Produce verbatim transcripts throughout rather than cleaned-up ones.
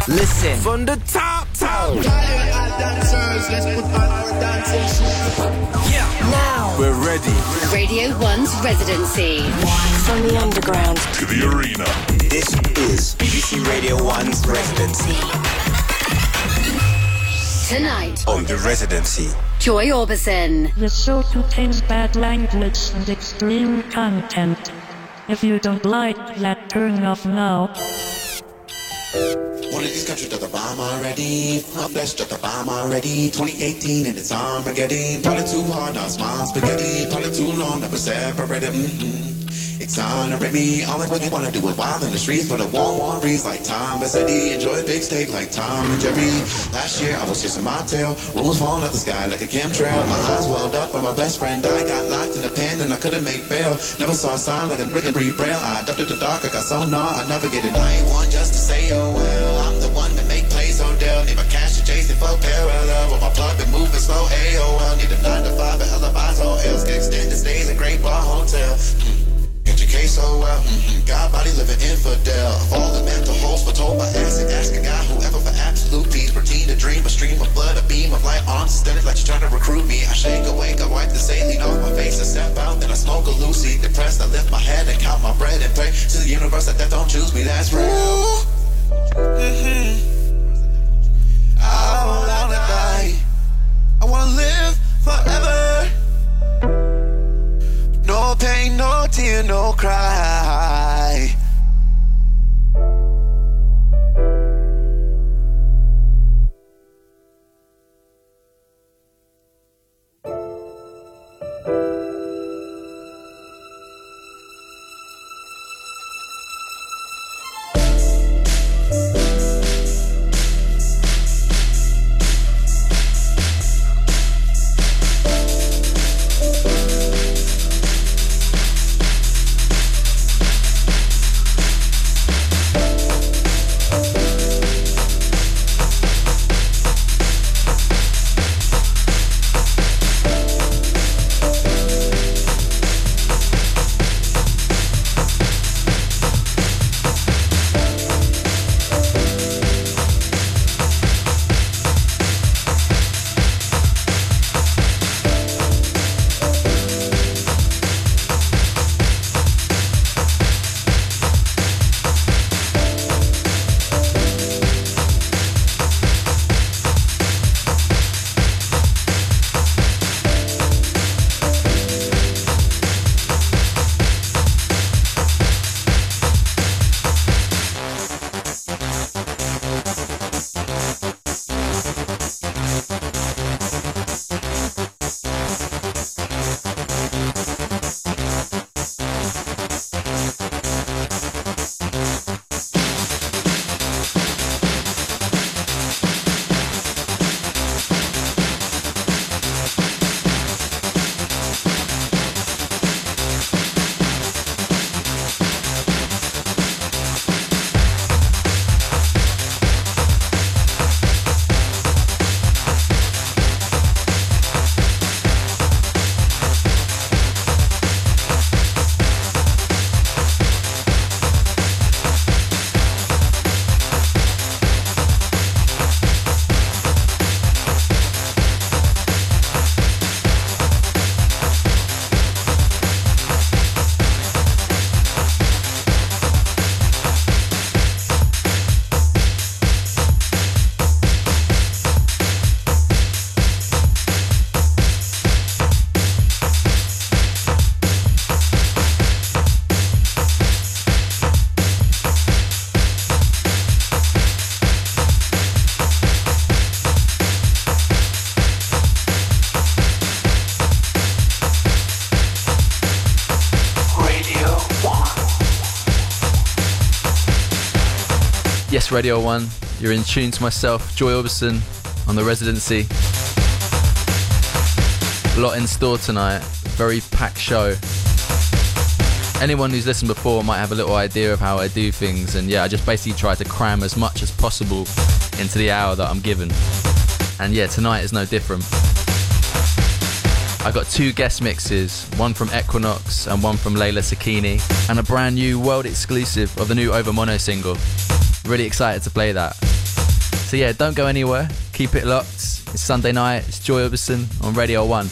Listen. From the top, top. Dancers, let's put on our dancing shoes. Yeah. Now. We're ready. Radio one's residency. From the underground to the arena. This is B B C Radio one's residency. Tonight on The Residency. Joy Orbison. The show contains bad language and extreme content. If you don't like that, turn off now. One of these countries got the bomb already. My flesh got the bomb already. twenty eighteen and it's Armageddon. Probably too hard, not small spaghetti. Probably too long, never separated. Mm-hmm. Exonerate me. All I really wanna do is wild in the streets, but a warm, warm breeze like Tom Bassetti. Enjoy a big steak like Tom and Jerry. Last year I was chasing my tail. Rooms falling out the sky like a chemtrail. My eyes welled up when my best friend died. Got locked in a pen and I couldn't make bail. Never saw a sign like a brick and breathe braille. I ducked in the dark, I got so gnaw, I navigated. I ain't one just to say oh well. I'm the one that make plays Odell. Need my cash to chase it for parallel. With my plug been moving slow A O L. Need a nine to five at alibis or else. Get extended stays at Great Bar Hotel. Get your case so well. Mm-hmm. God body living infidel. Of all the mental holes were told by acid. Ask a guy whoever for absolute peace. Routine, a dream, a stream of blood, a beam of light on. Standing like you're trying to recruit me. I shake awake, I wipe the saline off my face. I step out, then I smoke a Lucy. Depressed, I lift my head and count my bread and pray to the universe that death don't choose me. That's real. Mm-hmm. I don't wanna die. I wanna live forever. No pain, no tear, no cry. Yes, Radio one, you're in tune to myself, Joy Orbison, on The Residency. A lot in store tonight, very packed show. Anyone who's listened before might have a little idea of how I do things, and yeah, I just basically try to cram as much as possible into the hour that I'm given. And yeah, tonight is no different. I got two guest mixes, one from Equinox and one from Layla Sakini, and a brand new world exclusive of the new Over Mono single. Really excited to play that. So yeah, don't go anywhere. Keep it locked. It's Sunday night. It's Joy Orbison on Radio one.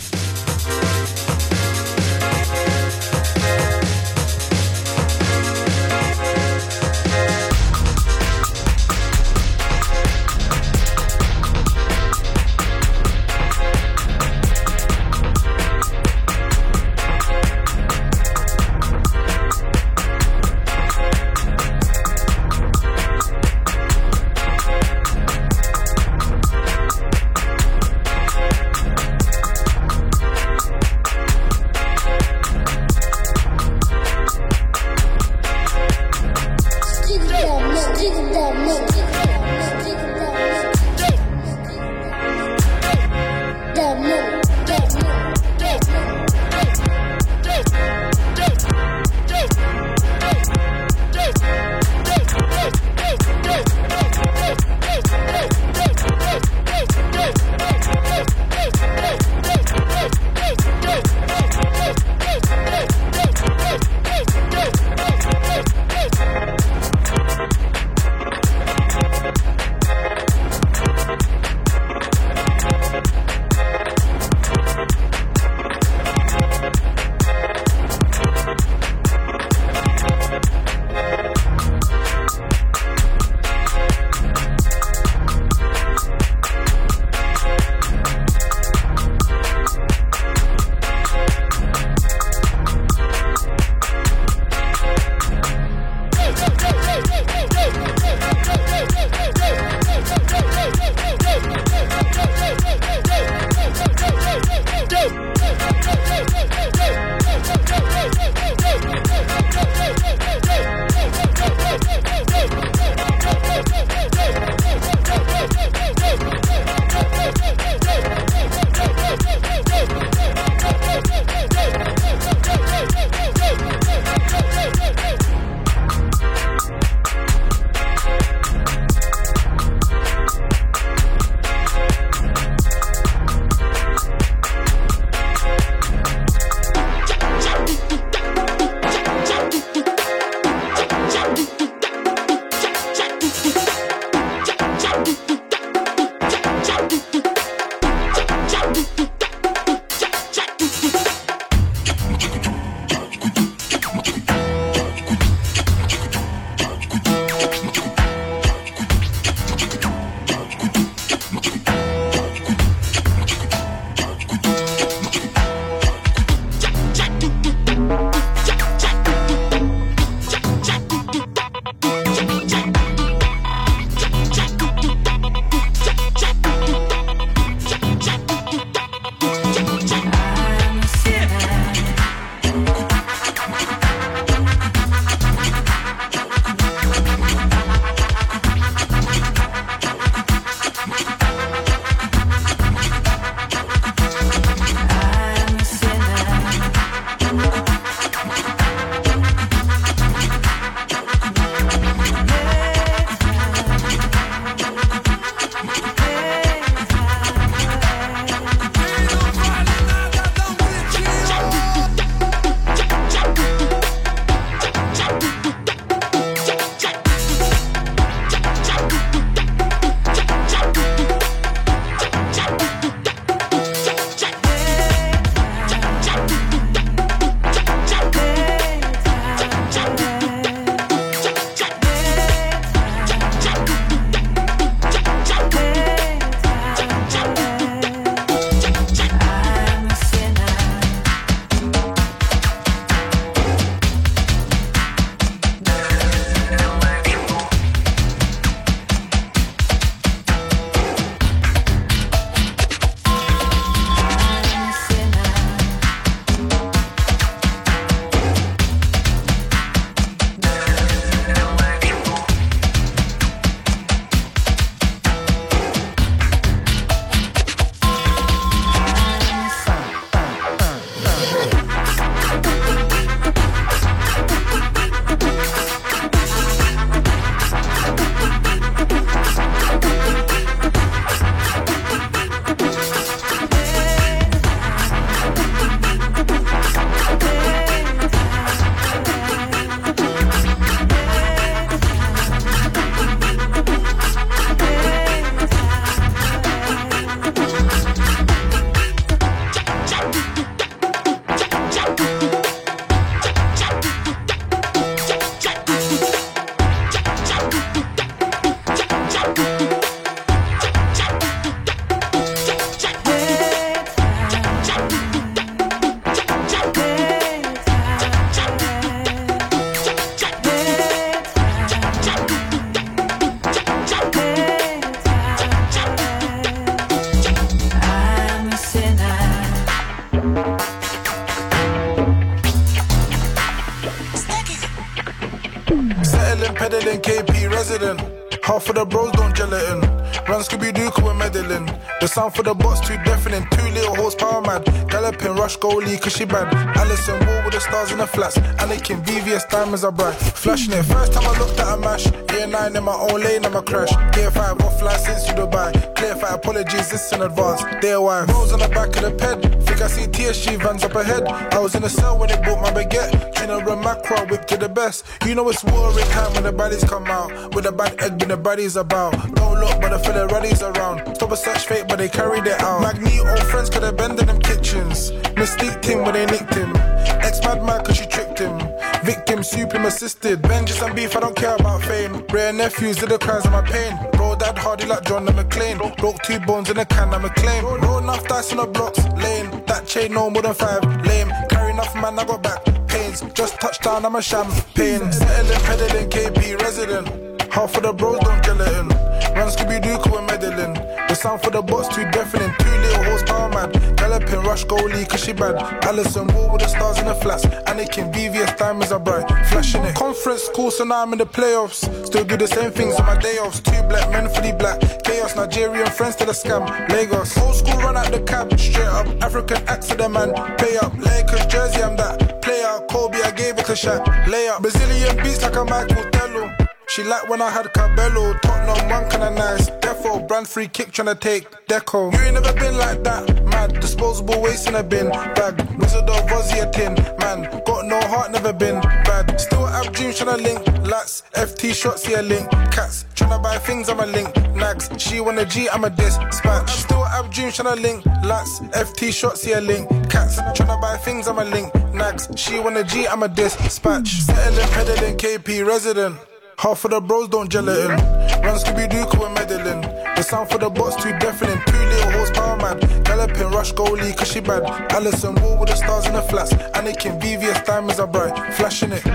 Half of the bros don't gel it in. Run Scooby-Doo, cause we're meddling. The sound for the box too deafening. Two little horsepower mad. Galloping, rush goalie, cause she bad. Alison Wall with the stars in the flats. Anakin, V V S diamonds are bright. Flashing it. First time I looked at a mash. Year nine in my own lane, I'm a crash. Gear five off license to Dubai. Clear fight, apologies, this in advance. Day one. Rolls on the back of the ped. Think I see T S G vans up ahead. I was in the cell when they bought my baguette. Tuna and macro, whip to the best. You know it's war in time when the baddies come out. With a bad egg when the baddies about. Don't look, but I feel the ruddies around. Stop a search fake, but they carried it out. Magneto friends could have been in them kitchens. Mystique team when they nicked him. Ex-mad mad cause she tricked him. Victim, soup him assisted. Vengeance and beef, I don't care about fame. Rare nephews did the cries of my pain. Bro, dad hardy like John the McClane. Broke two bones in a can, I'm a claim. Roll enough dice on the blocks, lane. That chain no more than five, lame. Carry enough man, I got back pains. Just touchdown, I'm a champagne. Settling, peddling, K P resident. Half of the bros don't gel it in. Run Scooby-Doo, cause we're meddling. The sound for the box too deafening. Two little horsepower mad. Galloping, rush goalie, cause she bad. Alison Wall with the stars in the flats. Anakin, V V S diamonds are bright. Flashing it. Conference school, so now I'm in the playoffs. Still do the same things on my day offs. Two black men for the black. Chaos, Nigerian friends to the scam. Lagos, old school run out the cab. Straight up, African accident man. Pay up, Lakers jersey, I'm that. Play out, Kobe, I gave it to Shaq. Lay up, Brazilian beats like a Michael Tello. She like when I had Cabello, Tottenham one kinda nice. Defo, brand free kick tryna take Deco. You ain't never been like that, mad. Disposable waste in a bin bag. Wizard of Ozzy a tin, man. Got no heart, never been bad. Still have dreams tryna link lats. F T shots, yeah link cats. Tryna buy things, I'm a link nags. She want a G, I'm a dispatch. Still have dreams tryna link lats. F T shots, yeah link cats. Tryna buy things, I'm a link nags. She want a G, I'm a dispatch. Settling, peddling, K P resident. Half of the bros don't gel it in. Run Scooby-Doo, cause we're meddling. The sound for the box too deafening. Two little horsepower mad. Galloping, rush goalie, cause she bad. Alison Wall with the stars in the flats. Anakin, V V S diamonds are bright. Flashing it.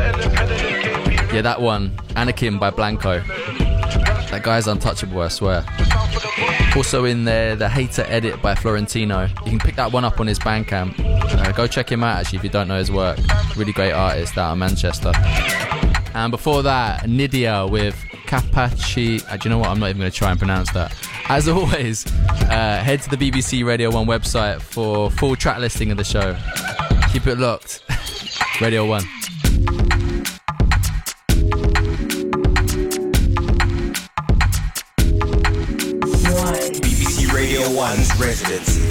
Yeah, that one, Anakin by Blanco. That guy's untouchable, I swear. Also in there, the Hater Edit by Florentino. You can pick that one up on his Bandcamp. Uh, go check him out actually if you don't know his work. Really great artist out of Manchester. And before that, Nidia with Capaci. Uh, do you know what? I'm not even going to try and pronounce that. As always, uh, head to the B B C Radio one website for full track listing of the show. Keep it locked. Radio one. B B C Radio one's residency.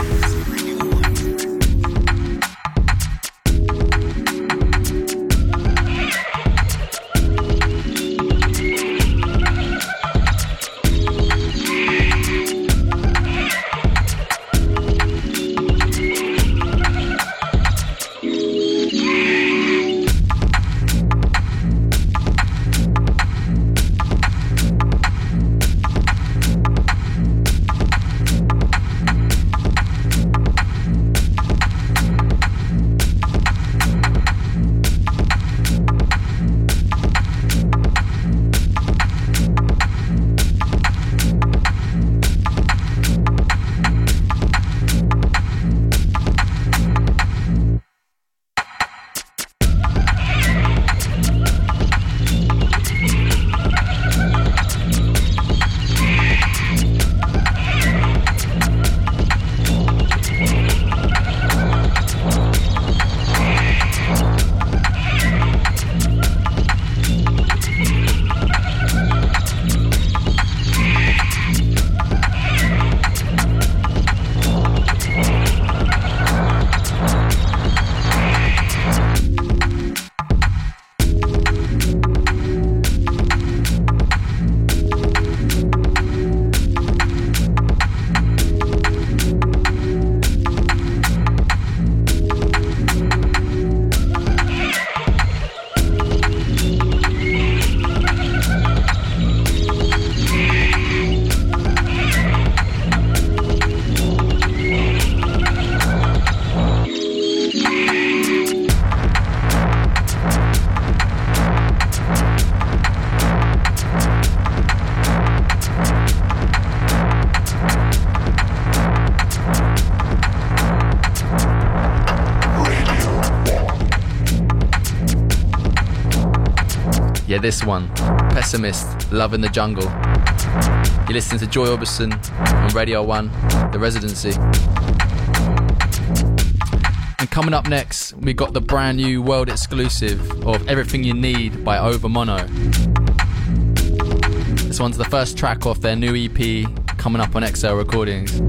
Yeah, this one, Pessimist, Love in the Jungle. You're listening to Joy Orbison on Radio one, The Residency. And coming up next, we got the brand new world exclusive of Everything You Need by Over Mono. This one's the first track off their new E P coming up on X L Recordings.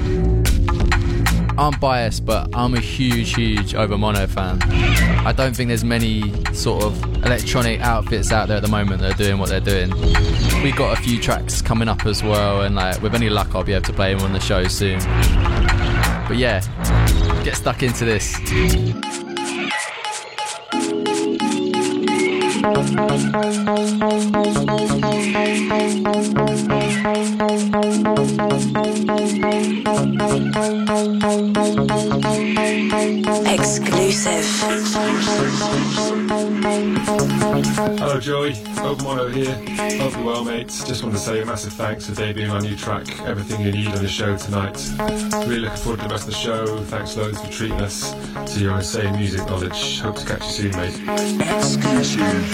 I'm biased, but I'm a huge, huge Over Mono fan. I don't think there's many sort of electronic outfits out there at the moment that are doing what they're doing. We got a few tracks coming up as well, and like with any luck, I'll be able to play them on the show soon. But yeah, get stuck into this. Exclusive. Hello Joey, Over Mono here. Hope you're well, mates. Just want to say a massive thanks for debuting our new track, Everything You Need, on the show tonight. Really looking forward to the rest of the show. Thanks loads for treating us to your insane music knowledge. Hope to catch you soon, mate. Exclusive.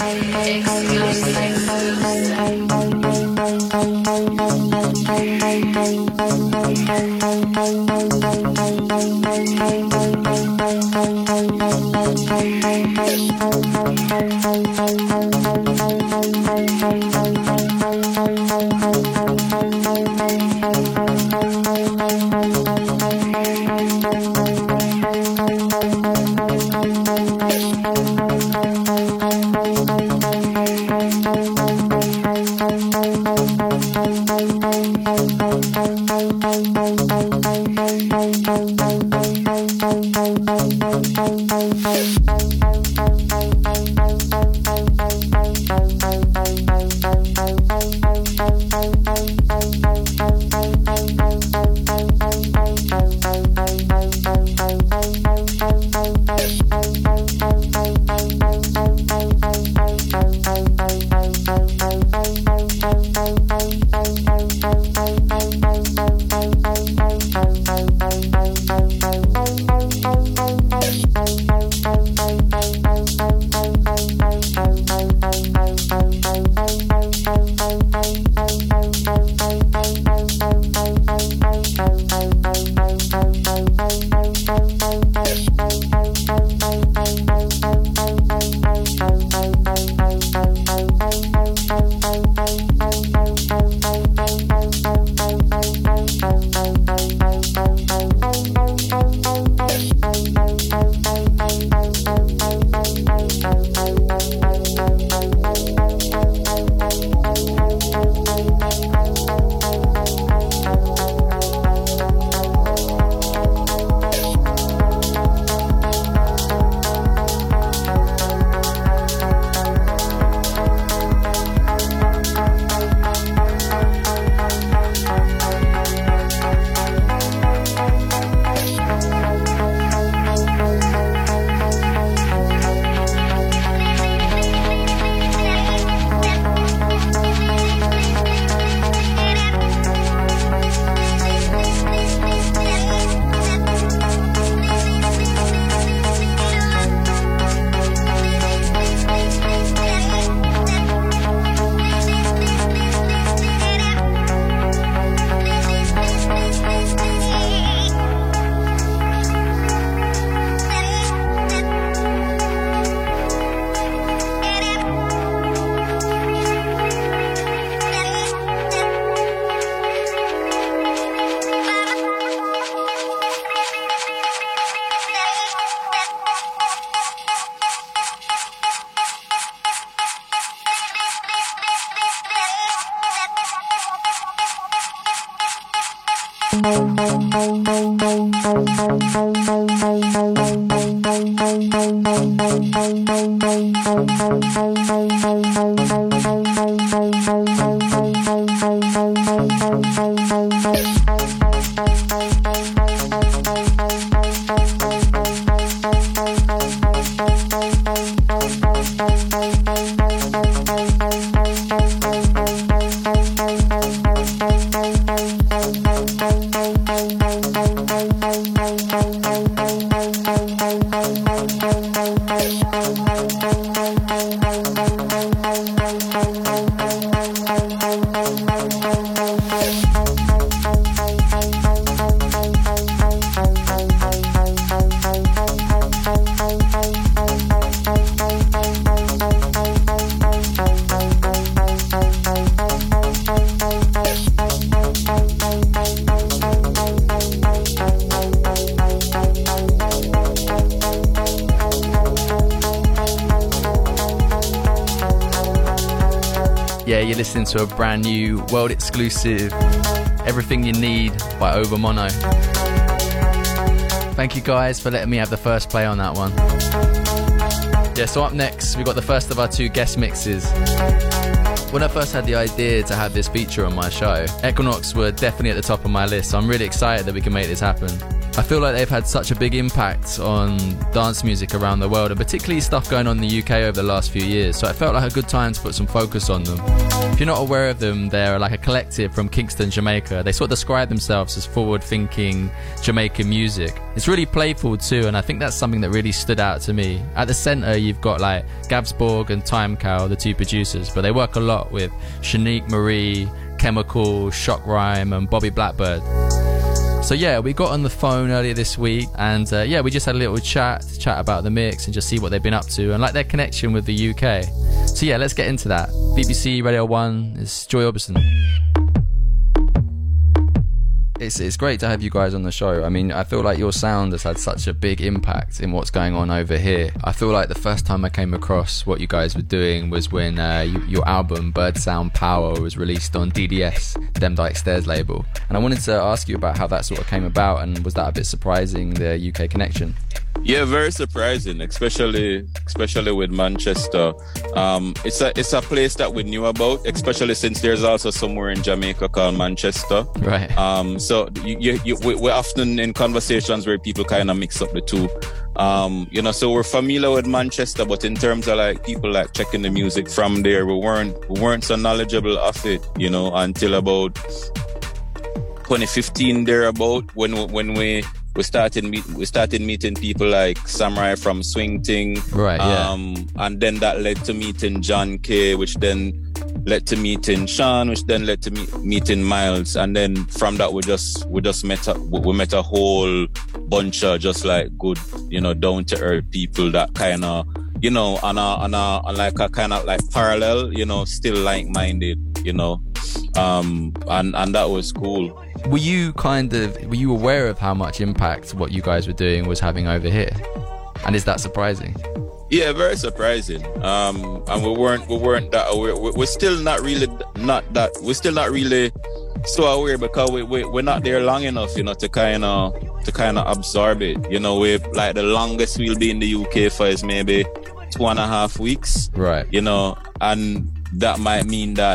you're listening to a brand new world exclusive Everything You Need by Over Mono. Thank you guys for letting me have the first play on that one. Yeah, so up next we've got the first of our two guest mixes. When I first had the idea to have this feature on my show, Equinox were definitely at the top of my list, so I'm really excited that we can make this happen. I feel like they've had such a big impact on dance music around the world, and particularly stuff going on in the U K over the last few years, so it felt like a good time to put some focus on them. If you're not aware of them, they're like a collective from Kingston, Jamaica. They sort of describe themselves as forward-thinking Jamaican music. It's really playful too, and I think that's something that really stood out to me. At the centre, you've got like Gavsborg and Time Cow, the two producers, but they work a lot with Shanique Marie, Chemical, Shock Rhyme and Bobby Blackbird. So yeah, we got on the phone earlier this week, and uh, yeah, we just had a little chat, chat about the mix and just see what they've been up to and like their connection with the U K. So yeah, let's get into that. B B C Radio one is Joy Orbison. It's, it's great to have you guys on the show. I mean, I feel like your sound has had such a big impact in what's going on over here. I feel like the first time I came across what you guys were doing was when uh, you, your album Bird Sound Power was released on D D S, Dem Dyke Stairs label. And I wanted to ask you about how that sort of came about, and was that a bit surprising, the U K connection? Yeah, very surprising, especially especially with Manchester. Um, it's a it's a place that we knew about, especially since there's also somewhere in Jamaica called Manchester. Right. Um, so you, you, you, we're often in conversations where people kind of mix up the two. Um, you know, so we're familiar with Manchester, but in terms of like people like checking the music from there, we weren't we weren't so knowledgeable of it, you know, until about twenty fifteen thereabout, when when we. We started meet, we started meeting people like Samurai from Swing Ting, right? Yeah. Um, and then that led to meeting John K, which then led to meeting Sean, which then led to meet, meeting Miles, and then from that we just we just met a, we met a whole bunch of just like good, you know, down to earth people that kind of, you know, on a on a on like a kind of like parallel, you know, still like minded, you know, um, and and that was cool. Were you kind of, were you aware of how much impact what you guys were doing was having over here? And is that surprising? Yeah, very surprising. Um, and we weren't, we weren't that aware. We're still not really, not that, we're still not really so aware because we, we, we're not there long enough, you know, to kind of, to kind of absorb it. You know, we've like the longest we'll be in the U K for is maybe two and a half weeks. Right. You know, and that might mean that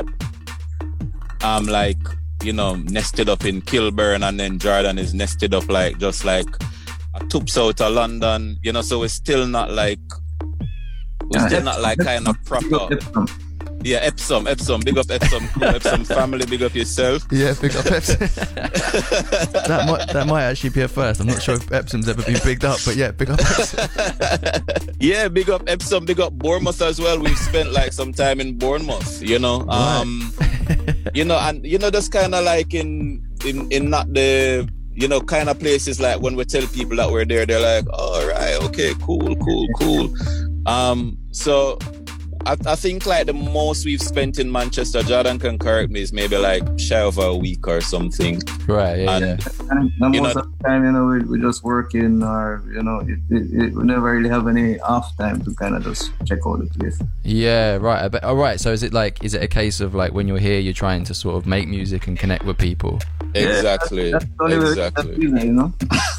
I'm like, you know, nested up in Kilburn, and then Jordan is nested up like just like a tubs out of London, you know, so we're still not like we're yeah, still Epsom, not like kind of proper. Epsom. Yeah, Epsom, Epsom, big up Epsom, Epsom family, big up yourself. Yeah, big up Epsom. that might that might actually be a first. I'm not sure if Epsom's ever been bigged up, but yeah, big up Epsom. Yeah, big up Epsom, big up Bournemouth as well. We've spent like some time in Bournemouth, you know. Right. Um you know, and you know, that's kind of like in in in not the, you know, kind of places like when we tell people that we're there, they're like, all right, okay, cool, cool, cool. Um, so I, I think like the most we've spent in Manchester, Jordan can correct me, is maybe like shy of a week or something. Right, yeah, and, yeah. And, and you most know, of the time, you know, we, we just working, or, you know, it, it, it, we never really have any off time to kind of just check out the place. Yeah, right. But, all right, so is it like, is it a case of like when you're here, you're trying to sort of make music and connect with people? Exactly. Yeah, that's, that's exactly. Way, that's, you know?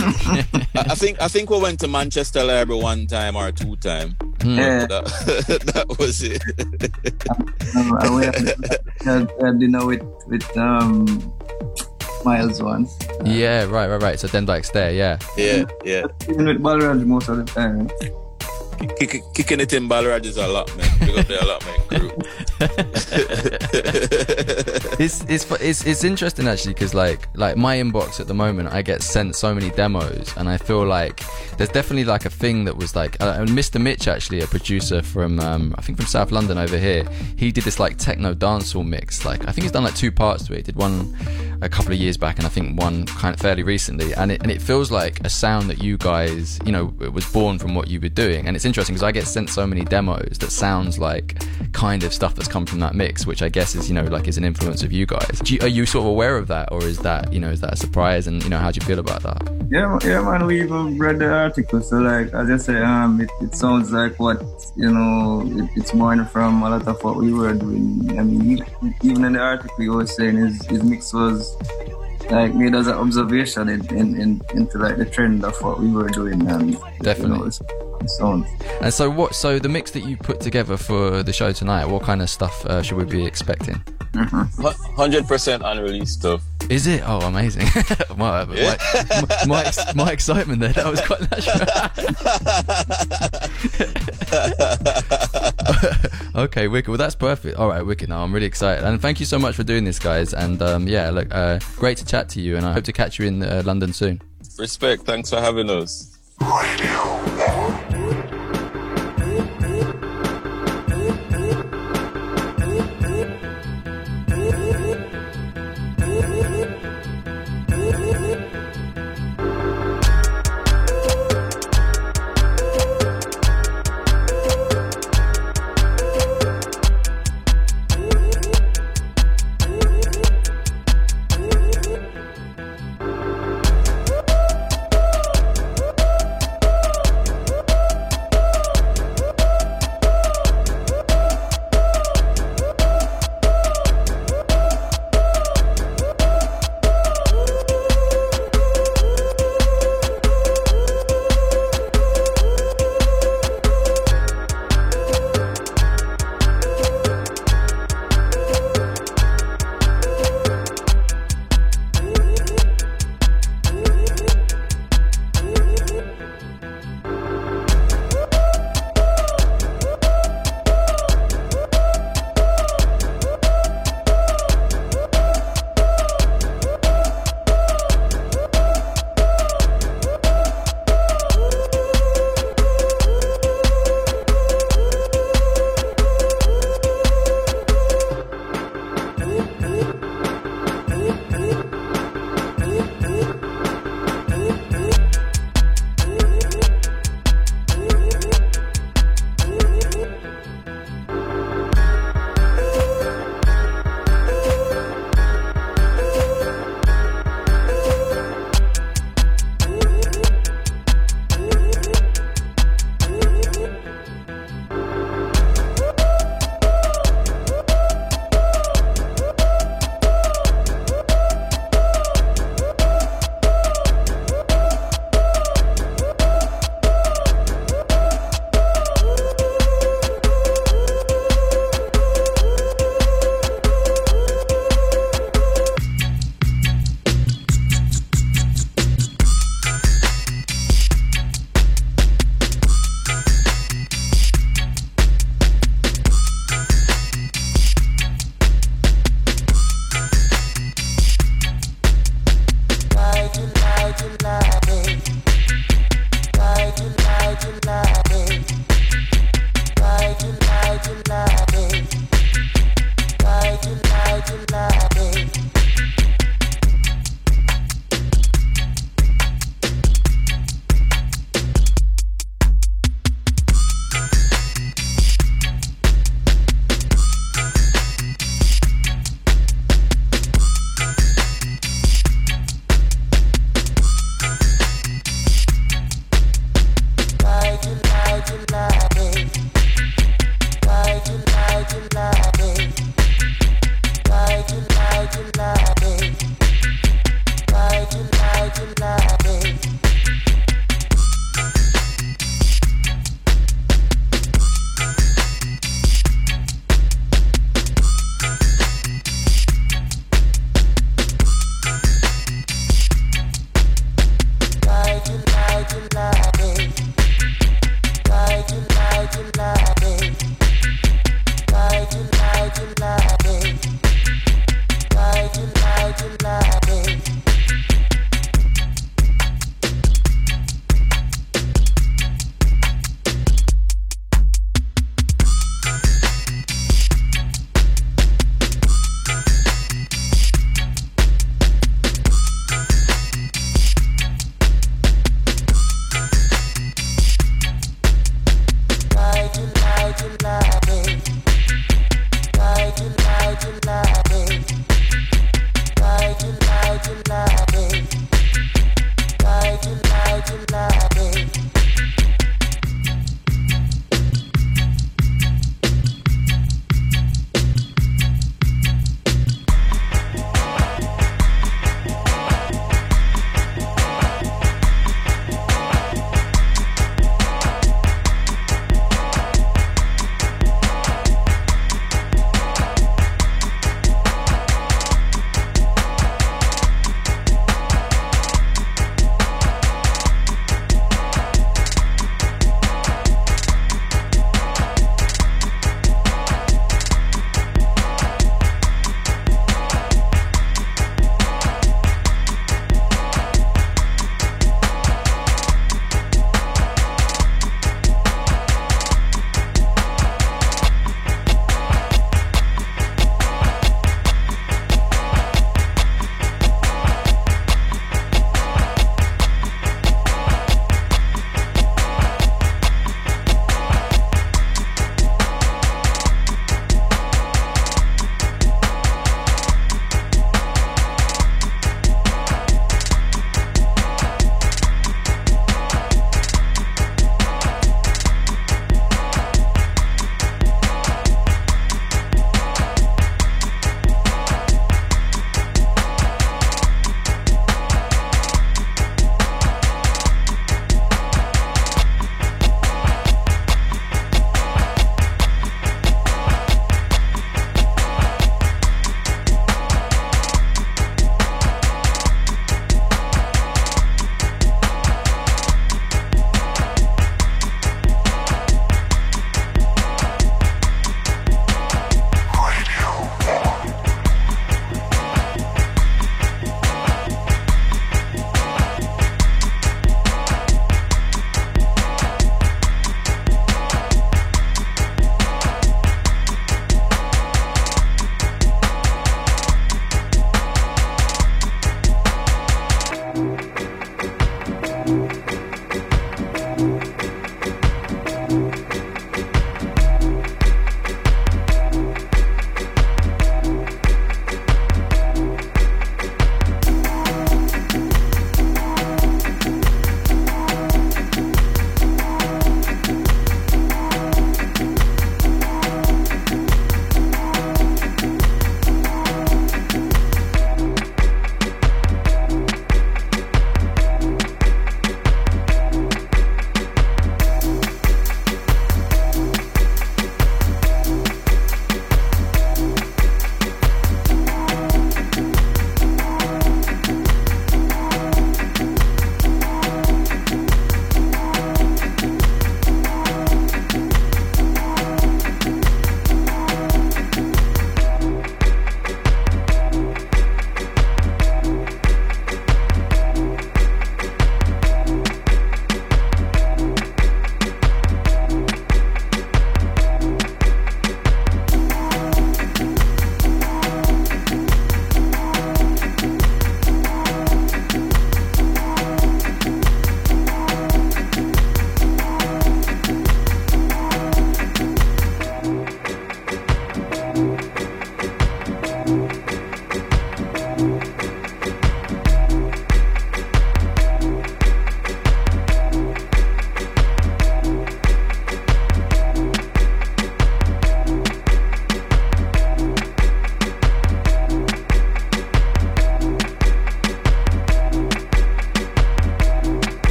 I think I think we went to Manchester Library one time or two times. Mm. Yeah. That, that was it. um, and we had, had, had dinner with with um, Miles once. Yeah, right, right, right. So Dem Dyke Stair, yeah. Yeah, yeah. Even with Balraj most of the time. Kick, kicking it in Balraj is a lot, man. Big up there a lot, man. Crew. it's it's it's it's interesting actually, because like like my inbox at the moment, I get sent so many demos, and I feel like there's definitely like a thing that was like uh, Mister Mitch, actually a producer from um, I think from South London over here. He did this like techno dancehall mix. Like I think he's done like two parts to it. He did one a couple of years back, and I think one kind of fairly recently. And it and it feels like a sound that you guys, you know, it was born from what you were doing. And it's interesting because I get sent so many demos that sounds like kind of stuff that's come from that mix, which I guess is, you know, like is an influence of you guys. Do you, are you sort of aware of that, or is that, you know, is that a surprise? And, you know, how do you feel about that? Yeah, yeah, man, we even read the article. So, like, as I say, um, it, it sounds like what, you know, it, it's born from a lot of what we were doing. I mean, even in the article, he was saying his, his mix was, like, made as an observation in, in, in, into, like, the trend of what we were doing. And, definitely. You know, it's, it sounds. And so, what, so the mix that you put together for the show tonight, what kind of stuff uh, should we be expecting? Mm-hmm. one hundred percent unreleased stuff. Is it? Oh, amazing. my, Yeah. my, my, ex- my excitement there, that was quite natural. Okay, wicked. Well, that's perfect. All right, wicked. Now I'm really excited. And thank you so much for doing this, guys. And um, yeah, look, uh, great to chat to you. And I hope to catch you in uh, London soon. Respect. Thanks for having us.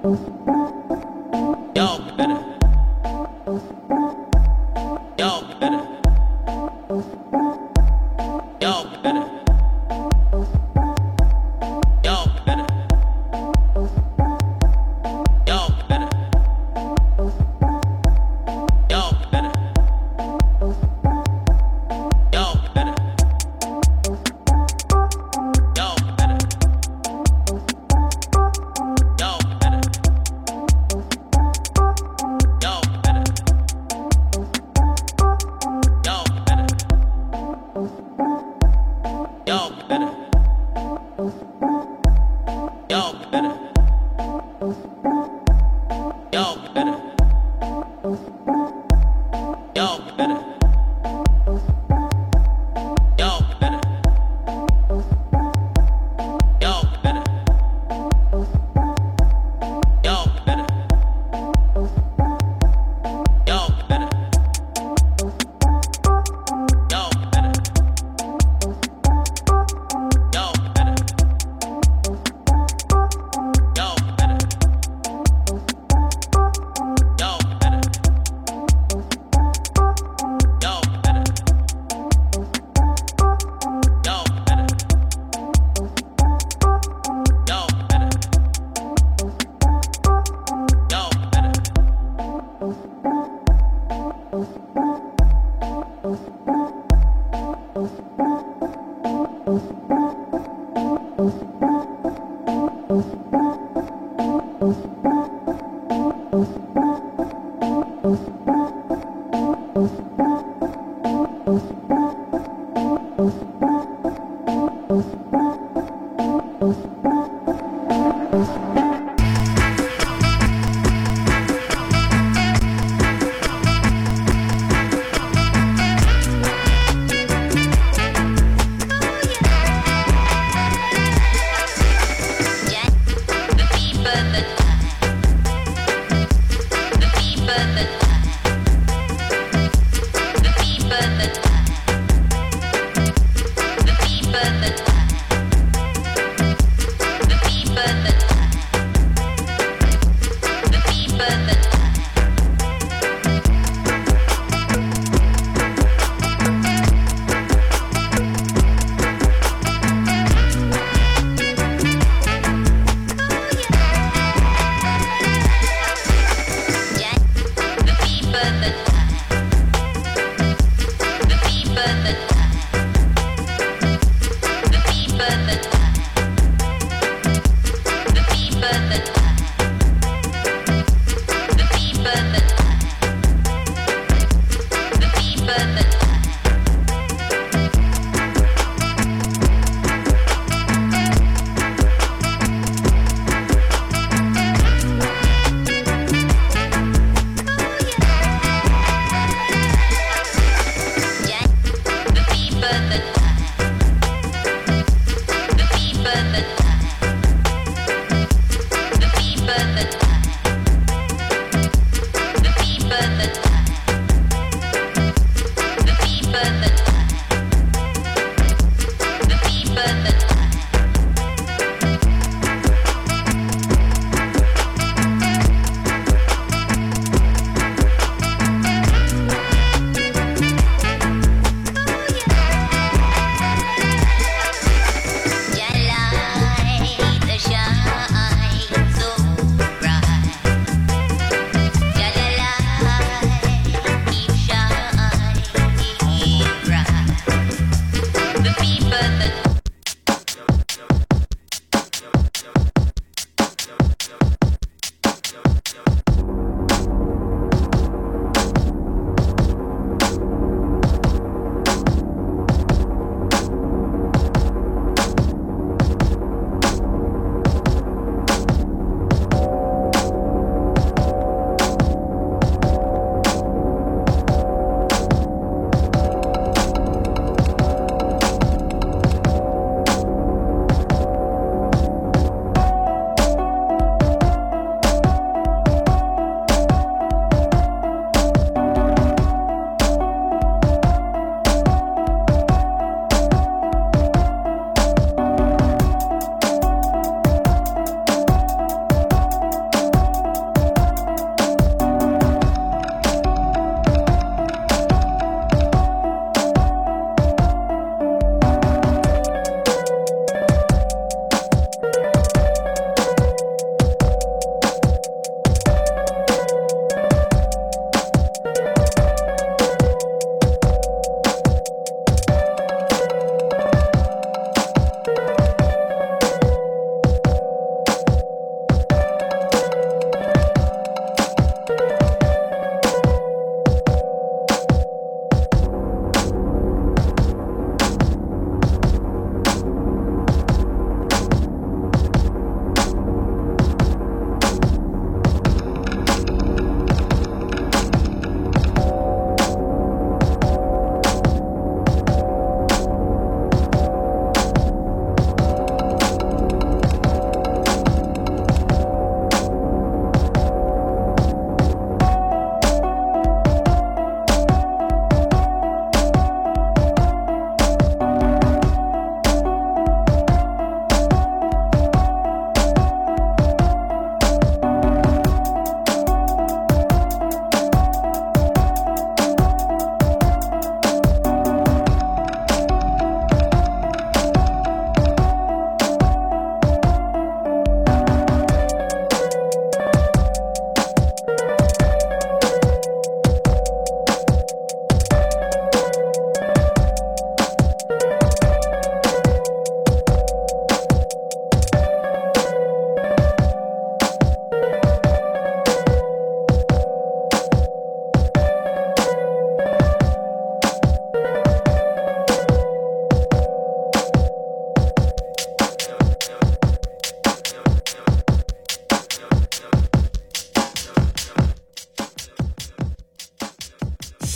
Your light shines so bright.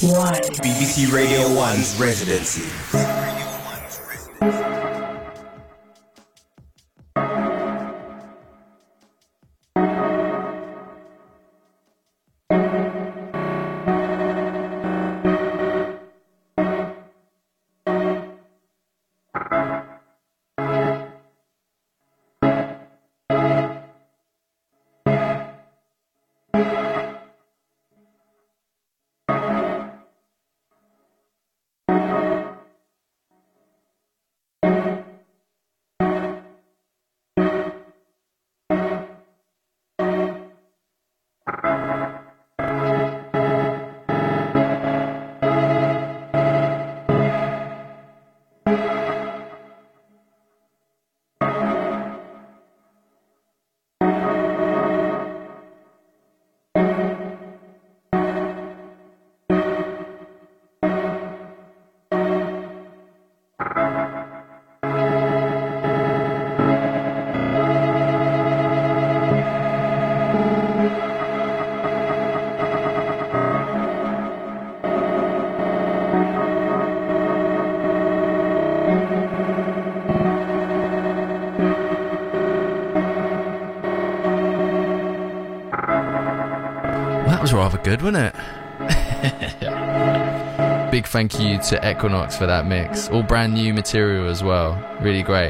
one. B B C Radio one's residency. Rather good, wasn't it? Big thank you to Equinox for that mix. All brand new material as well. Really great.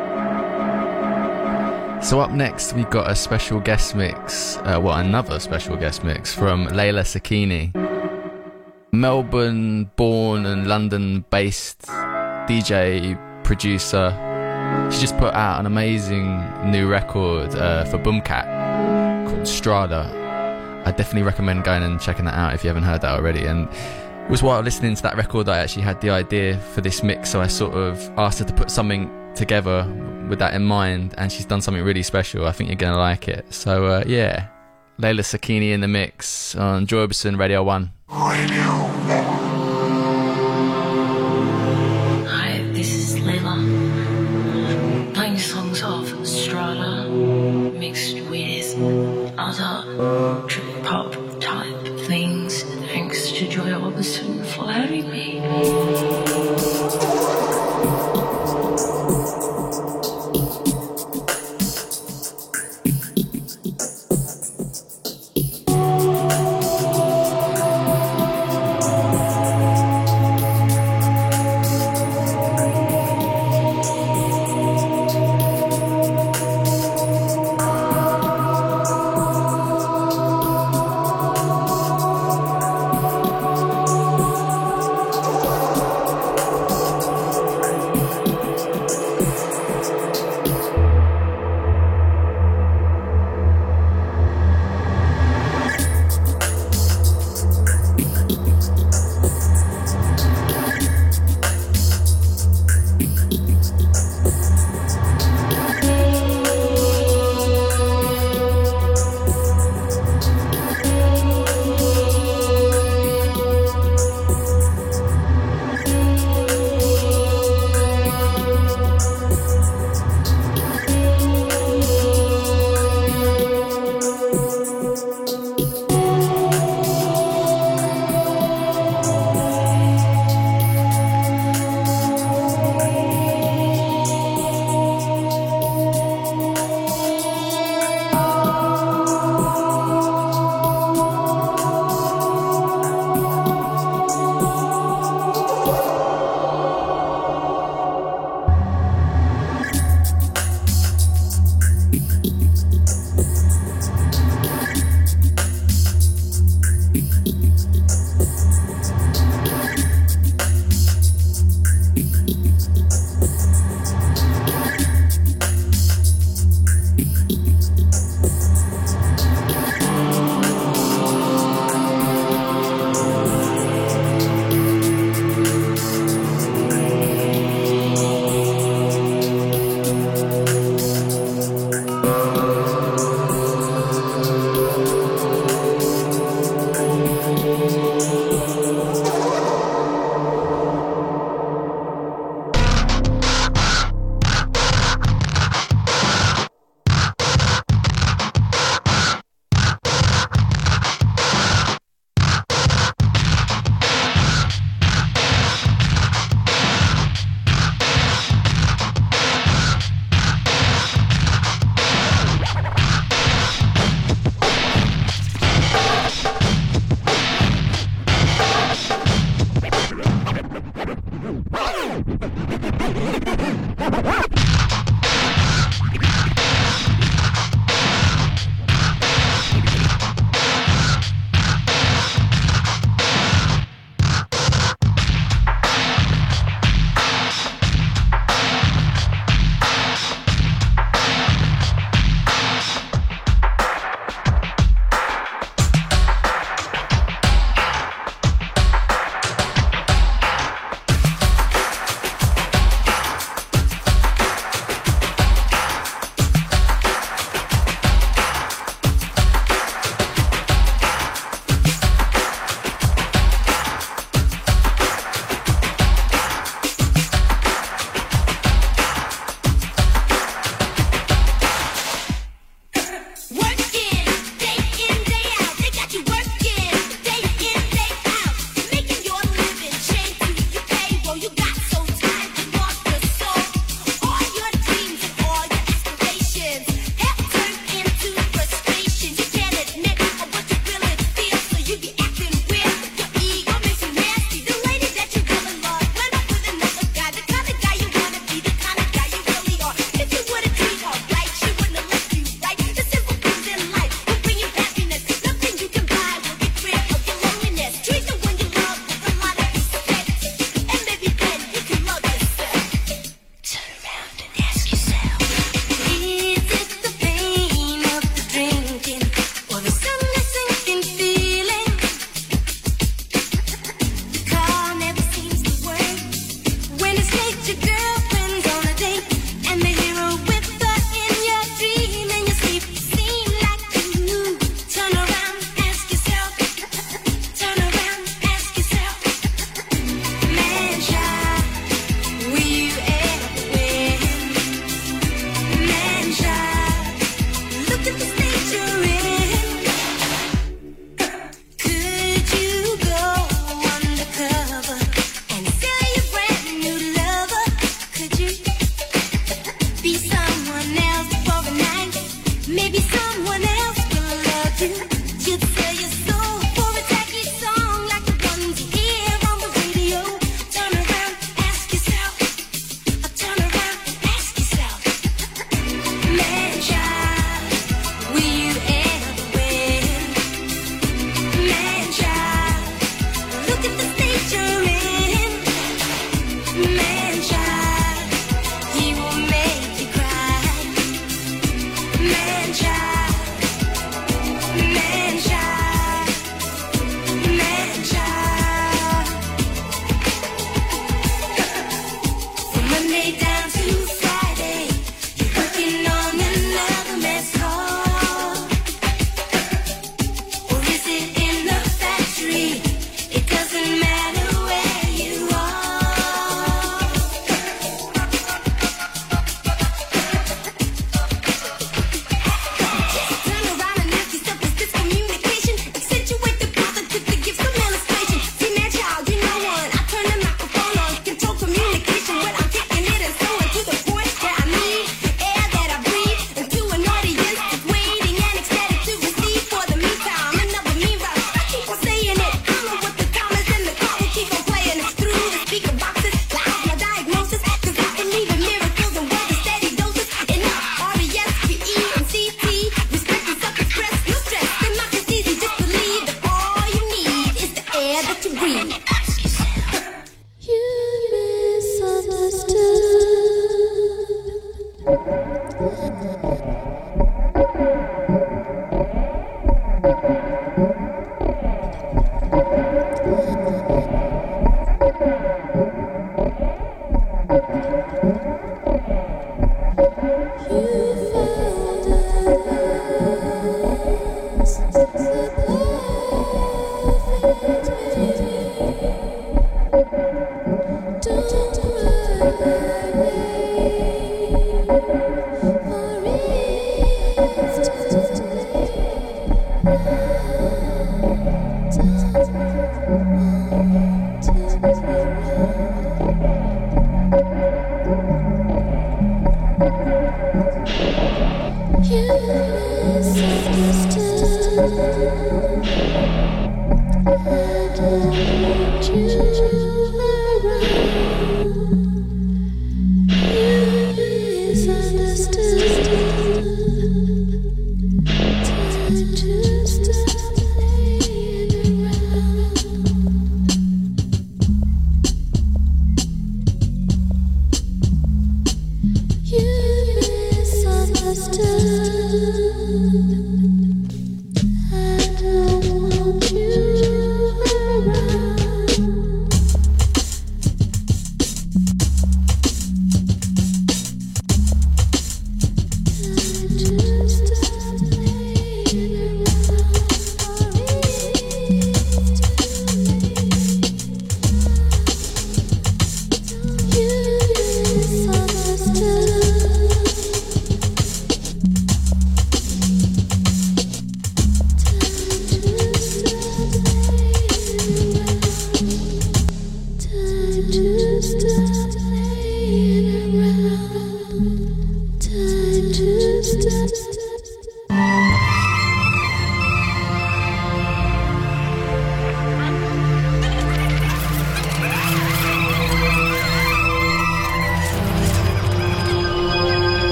So up next we've got a special guest mix, uh, well another special guest mix from Layla Sakini. Melbourne born and London based D J, producer. She just put out an amazing new record uh, for Boomkat called Strada. I definitely recommend going and checking that out if you haven't heard that already. And it was while listening to that record that I actually had the idea for this mix, so I sort of asked her to put something together with that in mind, and she's done something really special. I think you're going to like it. So uh, yeah, Layla Sakini in the mix on Joy Orbison Radio one. Radio one. Hi, this is Layla. Playing songs of Strada mixed with other trip hop type things. Thanks to Joy Orbison for having me.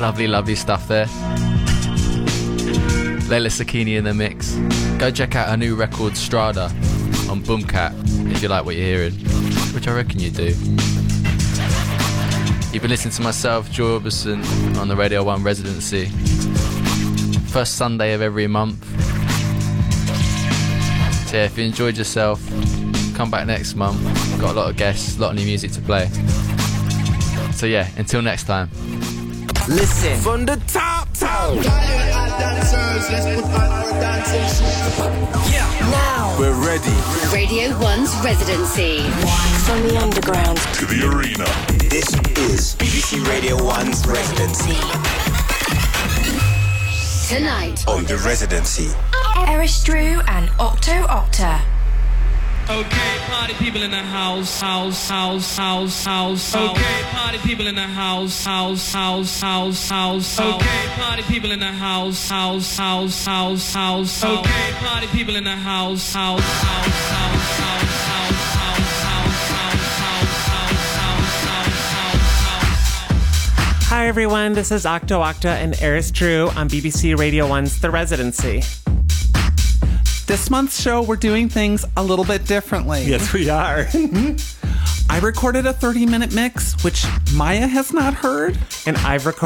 Lovely, lovely stuff there. Leila Sakini in the mix. Go check out her new record Strada on Boomcat if you like what you're hearing, which I reckon you do. You've been listening to myself, Joy Orbison, on the Radio one Residency. First Sunday of every month. So yeah, if you enjoyed yourself, come back next month. We've got a lot of guests, a lot of new music to play. So yeah, until next time. Listen from the top, top. Yeah, now we're ready. Radio one's Residency. From the underground To the arena. This is B B C Radio one's Residency. Tonight On the Residency. Eris Drew and Octo Octa. Okay, party people in the house, house, house, house, house. Okay, party people in the house, house, house, house, house. Okay, party people in the house, house, house, house, house. Okay, party people in the house, house, house, house, house, house, house. Hi everyone, this is Octo Octa and Eris Drew on B B C Radio one's The Residency. This month's show, we're doing things a little bit differently. Yes, we are. I recorded a thirty-minute mix, which Maya has not heard. And I've recorded